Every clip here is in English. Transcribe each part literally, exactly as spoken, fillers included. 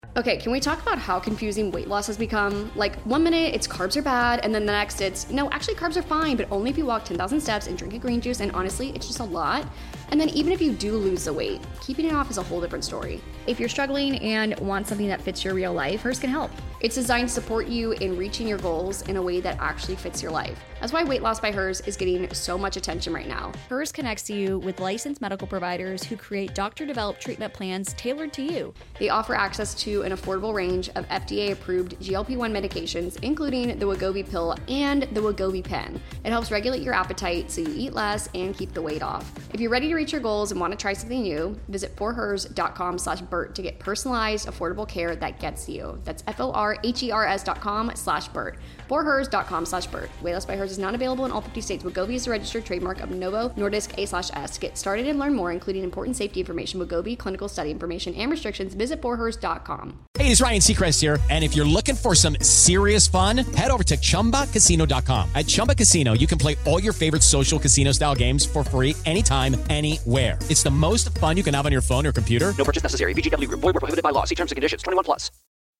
Okay, can we talk about how confusing weight loss has become? Like, one minute it's carbs are bad, and then the next it's, no, actually carbs are fine, but only if you walk ten thousand steps and drink a green juice, and honestly, it's just a lot. And then even if you do lose the weight, keeping it off is a whole different story. If you're struggling and want something that fits your real life, Hers can help. It's designed to support you in reaching your goals in a way that actually fits your life. That's why Weight Loss by Hers is getting so much attention right now. Hers connects you with licensed medical providers who create doctor-developed treatment plans tailored to you. They offer access to an affordable range of F D A-approved G L P one medications, including the Wegovy pill and the Wegovy pen. It helps regulate your appetite so you eat less and keep the weight off. If you're ready to reach your goals and want to try something new, visit forhers.com slash Bert to get personalized, affordable care that gets you. That's F-O-R-H-E-R-S dot com slash Bert. forhers.com slash Bert. Weight Loss by Hers is not available in all fifty states. Wegovy is a registered trademark of Novo Nordisk A slash S. To get started and learn more, including important safety information, Wegovy, clinical study information, and restrictions, visit forhers dot com. Hey, it's Ryan Seacrest here, and if you're looking for some serious fun, head over to Chumba Casino dot com. At Chumba Casino, you can play all your favorite social casino-style games for free anytime, anywhere. It's the most fun you can have on your phone or computer. No purchase necessary. V G W Group. Void where prohibited by law. See terms and conditions. twenty-one plus.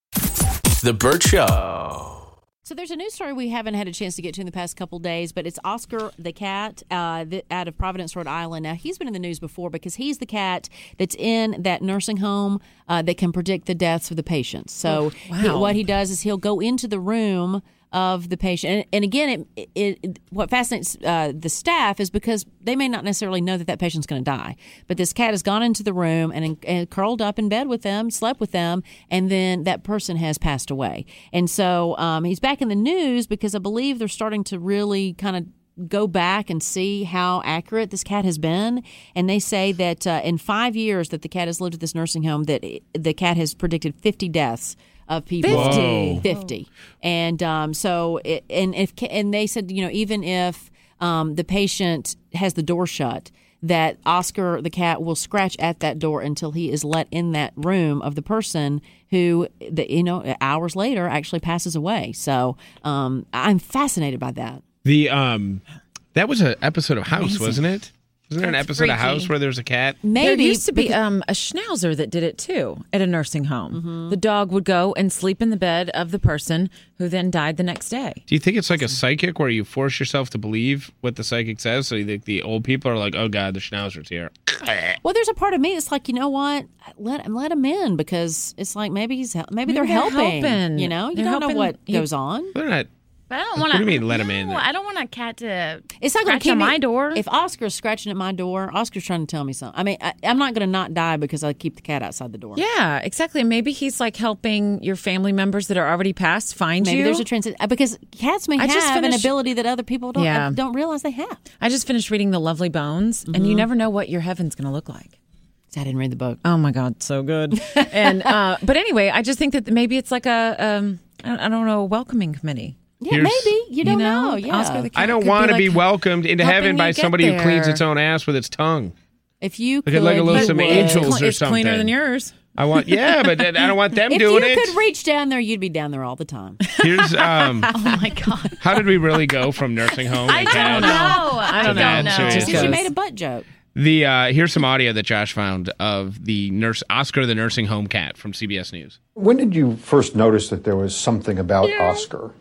The Bert Show. So there's a news story we haven't had a chance to get to in the past couple days, but it's Oscar the cat uh, th- out of Providence, Rhode Island. Now, he's been in the news before because he's the cat that's in that nursing home uh, that can predict the deaths of the patients. So oh, wow. he, what he does is he'll go into the room of the patient. And, and again, it, it, it, what fascinates uh, the staff is because they may not necessarily know that that patient's going to die. But this cat has gone into the room and, and curled up in bed with them, slept with them, and then that person has passed away. And so um, he's back in the news because I believe they're starting to really kind of go back and see how accurate this cat has been. And they say that uh, in five years that the cat has lived at this nursing home, that it, the cat has predicted fifty deaths of people. fifty. fifty. And um, so, it, and if and they said, you know, even if um, the patient has the door shut, that Oscar the cat will scratch at that door until he is let in that room of the person who, the, you know, hours later actually passes away. So um, I'm fascinated by that. The um, that was an episode of House, Amazing. wasn't it? Wasn't there an That's episode freaky. of House where there's a cat? Maybe there used to be because- um, a schnauzer that did it too at a nursing home. Mm-hmm. The dog would go and sleep in the bed of the person who then died the next day. Do you think it's like a psychic where you force yourself to believe what the psychic says? So you think the old people are like, oh, God, the schnauzer's here. Well, there's a part of me that's like, you know what? Let let him in because it's like maybe he's maybe, maybe they're, they're helping, helping. You know, you They're don't helping- know what you- goes on. They're not. But I don't What want to. do you mean, let 'em in? No, I don't want a cat to It's not going scratch to keep on me- my door. If Oscar's scratching at my door, Oscar's trying to tell me something. I mean, I, I'm not going to not die because I keep the cat outside the door. Yeah, exactly. And maybe he's like helping your family members that are already passed find Maybe you. there's a transit because cats may I just have an finished- ability that other people don't Yeah. uh, don't realize they have. I just finished reading The Lovely Bones, and you never know what your heaven's going to look like. I didn't read the book. Oh my God, so good. and uh, but anyway, I just think that maybe it's like a um, I don't, I don't know, a welcoming committee. Yeah, Here's- maybe you don't You know, know. Yeah, Oscar the cat I don't could want to like be welcomed into helping heaven you by get somebody who cleans there. its own ass with its tongue. if you Look could, at like a little you some would. angels It's or it's cleaner something. than yours. I want, yeah, but I don't want them If doing you it. could reach down there, you'd be down there all the time. Here's um, oh my god! how did we really go from nursing home? I and don't cats? know. I don't that know. serious Because Yes. you made a butt joke. The uh, here's some audio that Josh found of the nurse Oscar the nursing home cat from C B S News. When did you first notice that there was something about Oscar?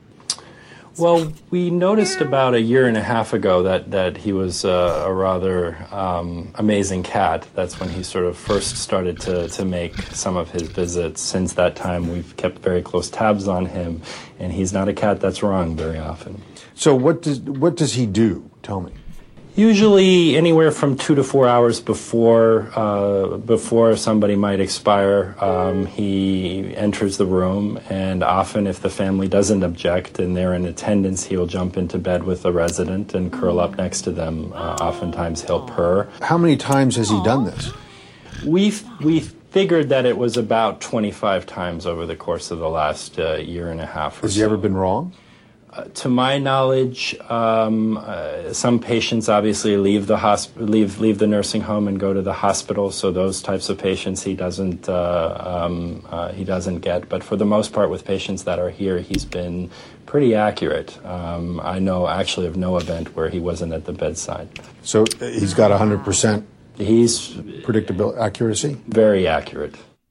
Well, we noticed about a year and a half ago that, that he was uh, a rather um, amazing cat. That's when he sort of first started to, to make some of his visits. Since that time, we've kept very close tabs on him, and he's not a cat that's wrong very often. So what does what does he do? Tell me. Usually anywhere from two to four hours before uh, before somebody might expire, um, he enters the room, and often if the family doesn't object and they're in attendance, he'll jump into bed with the resident and curl up next to them. Uh, oftentimes he'll purr. How many times has he done this? We we figured that it was about twenty-five times over the course of the last uh, year and a half or Has he so. ever been wrong? Uh, to my knowledge, um, uh, some patients obviously leave the hosp- leave leave the nursing home and go to the hospital. So those types of patients he doesn't uh, um, uh, he doesn't get. But for the most part, with patients that are here, he's been pretty accurate. Um, I know actually of no event where he wasn't at the bedside. So uh, he's got one hundred percent He's predictable accuracy? very accurate.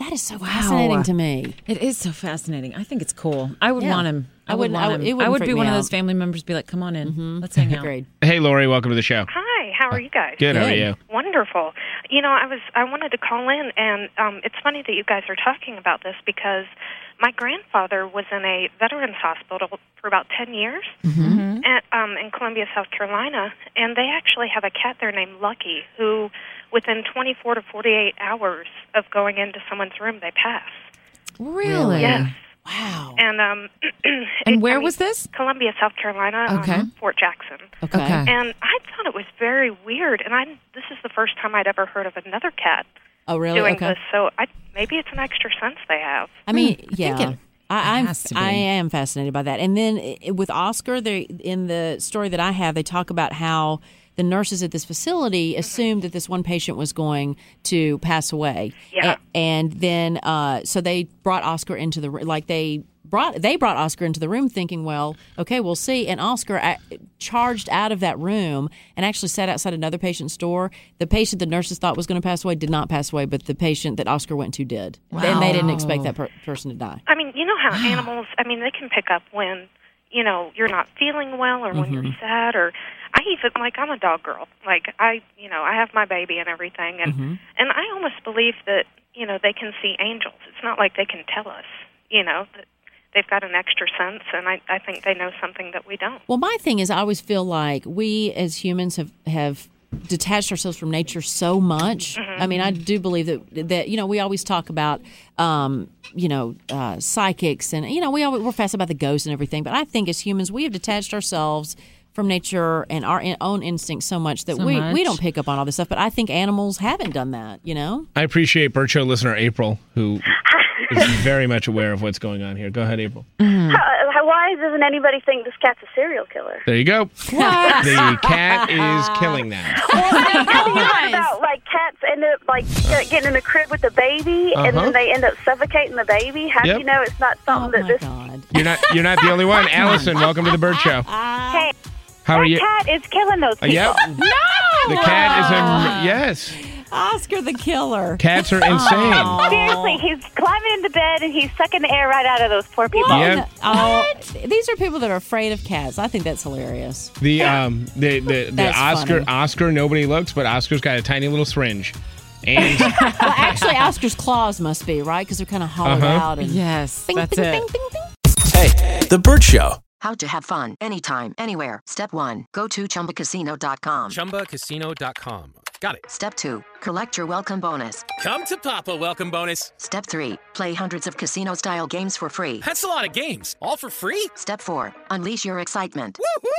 That is so fascinating to me. It is so fascinating. I think it's cool. I would Yeah. want him. I, I would wouldn't- want I would- him. it wouldn't I would freak be me one of out. those family members. Be like, come on in. Let's hang out. Agreed. Hey, Lori, welcome to the show. Hi, how are you guys? Good, how are you? Wonderful. You know, I was I wanted to call in, and um, it's funny that you guys are talking about this because my grandfather was in a veterans hospital for about ten years Mm-hmm. at, um, in Columbia, South Carolina, and they actually have a cat there named Lucky who, within twenty-four to forty-eight hours of going into someone's room, they pass. Really? Yes. Wow. And um, And it- where I mean, was this? Columbia, South Carolina. Okay. Um, Fort Jackson. Okay. Okay. And I thought it was very weird, and I this is the first time I'd ever heard of another cat Oh, really? doing Okay. this. So I, maybe it's an extra sense they have. I mean, Hmm, I yeah. think it I, I'm, has to be. I am fascinated by that. And then i- with Oscar, they in the story that I have, they talk about how the nurses at this facility assumed that this one patient was going to pass away. Yeah. A- and then, uh, so they brought Oscar into the like they brought they brought Oscar into the room, thinking, well, okay, we'll see. And Oscar a- charged out of that room and actually sat outside another patient's door. The patient the nurses thought was going to pass away did not pass away, but the patient that Oscar went to did. And they didn't expect that per- person to die. I mean, you know how animals, I mean, they can pick up when, you know, you're not feeling well or when Mm-hmm. you're sad or I even, like, I'm a dog girl. Like, I, you know, I have my baby and everything. And, Mm-hmm. and I almost believe that, you know, they can see angels. It's not like they can tell us, you know, that they've got an extra sense. And I, I think they know something that we don't. Well, my thing is, I always feel like we as humans have, have detached ourselves from nature so much. I mean, I do believe that that you know we always talk about um, you know uh, psychics and you know we always, we're fast about the ghosts and everything. But I think as humans, we have detached ourselves from nature and our in- own instincts so much that So we, much. we don't pick up on all this stuff. But I think animals haven't done that. You know. I appreciate Burt Show listener April, who is very much aware of what's going on here. Go ahead, April. How, why doesn't anybody think this cat's a serial killer? There you go. The cat is killing them. Have you heard about like cats end up like get- getting in the crib with the baby and Uh-huh. then they end up suffocating the baby? How Yep. do you know it's not something Oh that this? God. You're not you're not the only one. Allison, welcome to the Burt Show. Hey, How are you? cat is killing those Uh, people. yep. The cat is a yes. Oscar the killer. Cats are insane. Seriously, he's climbing into bed and he's sucking the air right out of those poor people. Yep. Oh, these are people that are afraid of cats. I think that's hilarious. The um the the, the That's Oscar funny. Oscar nobody looks, but Oscar's got a tiny little syringe. And Well, actually, Oscar's claws must be right because they're kind of hollowed Uh-huh. out. And Yes, Bing, that's bing, it. bing, bing, bing. Hey, The Burt Show. How to have fun anytime, anywhere. Step one, go to chumba casino dot com. chumba casino dot com. Got it. Step two, collect your welcome bonus. Come to Papa welcome bonus. Step three, play hundreds of casino style games for free. That's a lot of games. All for free? Step four, unleash your excitement.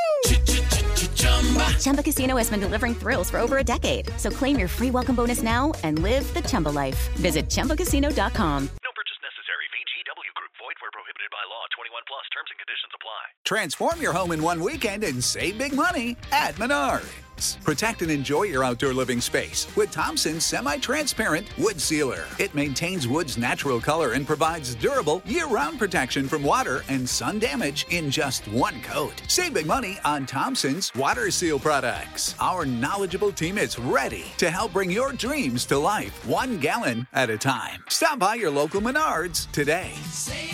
Chumba Casino has been delivering thrills for over a decade. So claim your free welcome bonus now and live the Chumba life. Visit chumba casino dot com. No purchase necessary. V G W Group. Void where prohibited by law. twenty-one plus. Terms and conditions apply. Transform your home in one weekend and save big money at Menards. Protect and enjoy your outdoor living space with Thompson's semi-transparent wood sealer. It maintains wood's natural color and provides durable year-round protection from water and sun damage in just one coat. Save big money on Thompson's water seal products. Our knowledgeable team is ready to help bring your dreams to life, one gallon at a time. Stop by your local Menards today. Save